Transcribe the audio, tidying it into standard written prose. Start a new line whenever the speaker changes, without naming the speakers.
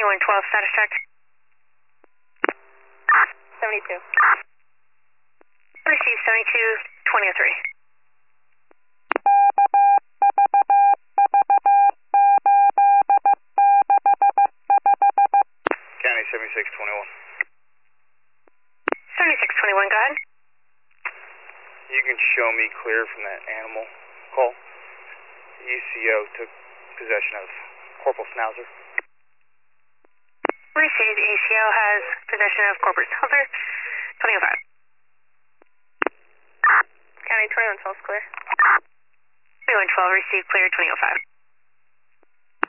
2112, status check.
72.
Received 72-2003.
County 7621.
7621, go ahead.
You can show me clear from that animal call. ECO took possession of Corporal Schnauzer.
Received, ECO has possession of Corporal Schnauzer, 2005.
County 2112 is clear.
2112, received, clear, 2005.